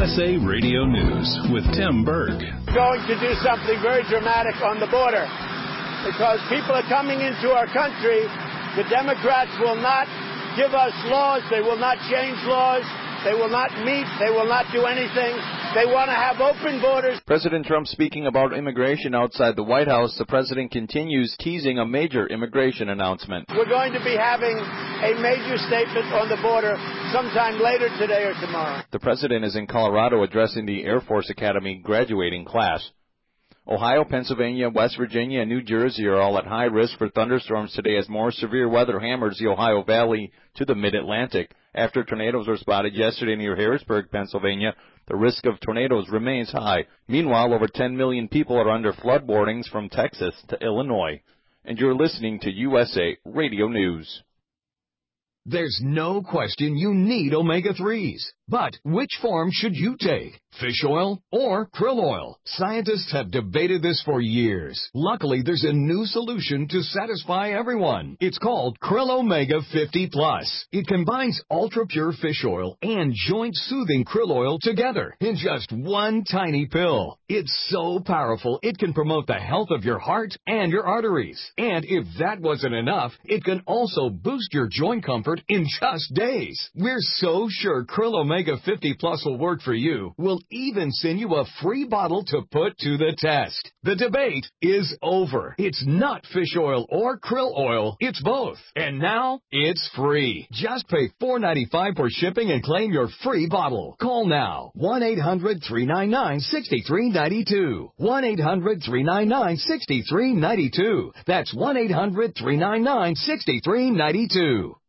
USA Radio News with Tim Berg. Going to do something very dramatic on the border because people are coming into our country. The Democrats will not give us laws. They will not change laws. They will not meet. They will not do anything. They want to have open borders. President Trump speaking about immigration outside the White House. The president continues teasing a major immigration announcement. We're going to be having a major statement on the border sometime later today or tomorrow. The president is in Colorado addressing the Air Force Academy graduating class. Ohio, Pennsylvania, West Virginia, and New Jersey are all at high risk for thunderstorms today as more severe weather hammers the Ohio Valley to the mid-Atlantic. After tornadoes were spotted yesterday near Harrisburg, Pennsylvania, the risk of tornadoes remains high. Meanwhile, over 10 million people are under flood warnings from Texas to Illinois. And you're listening to USA Radio News. There's no question you need omega-3s. But which form should you take? Fish oil or krill oil? Scientists have debated this for years. Luckily, there's a new solution to satisfy everyone. It's called Krill Omega 50 Plus. It combines ultra-pure fish oil and joint-soothing krill oil together in just one tiny pill. It's so powerful, it can promote the health of your heart and your arteries. And if that wasn't enough, it can also boost your joint comfort in just days. We're so sure Krill Omega 50 Plus will work for you. We'll even send you a free bottle to put to the test. The debate is over. It's not fish oil or krill oil. It's both. And now it's free. Just pay $4.95 for shipping and claim your free bottle. Call now. 1-800-399-6392. 1-800-399-6392. That's 1-800-399-6392.